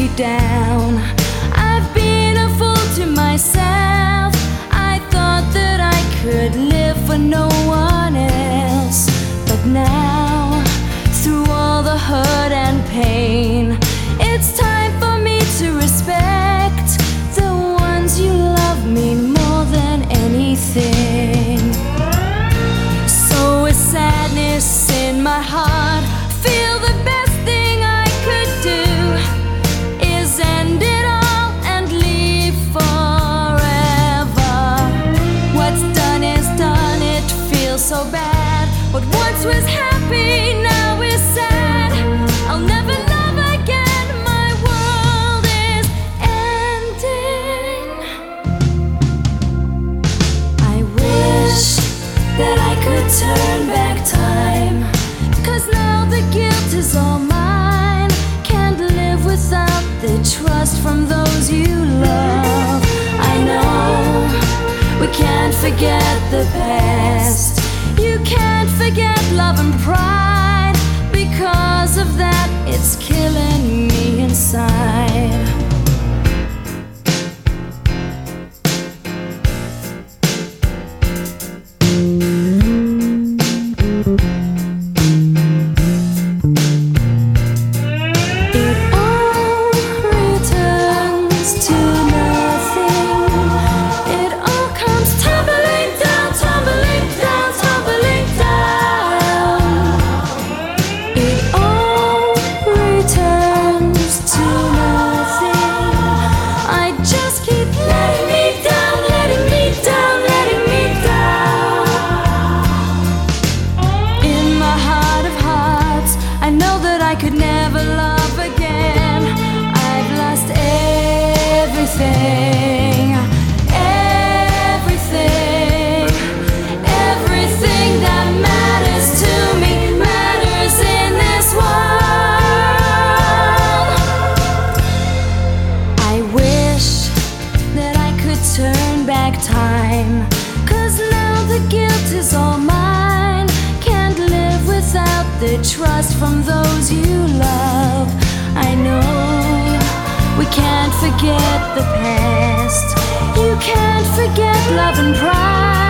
you down. I've been a fool to myself. I thought that I could live for no one else. But now, through all the hurt and pain, it's time for me to respect the ones you love me more than anything. So with sadness in my heart, feel the best thing I could do is end it all and leave forever. What's done is done, it feels so bad. What once was happy now is sad. I'll never love again, my world is ending. I wish that I could turn back time, 'cause now the guilt is all mine. Can't live without the trust from those you love. I know we can't forget the past. You can't forget love and pride. Because of that, it's killing me inside. I could never love again. I've lost everything, everything, everything that matters to me matters in this world. I wish that I could turn back time, 'cause now the guilt is all mine. Can't live without the trust from those you love. I know we can't forget the past. You can't forget love and pride.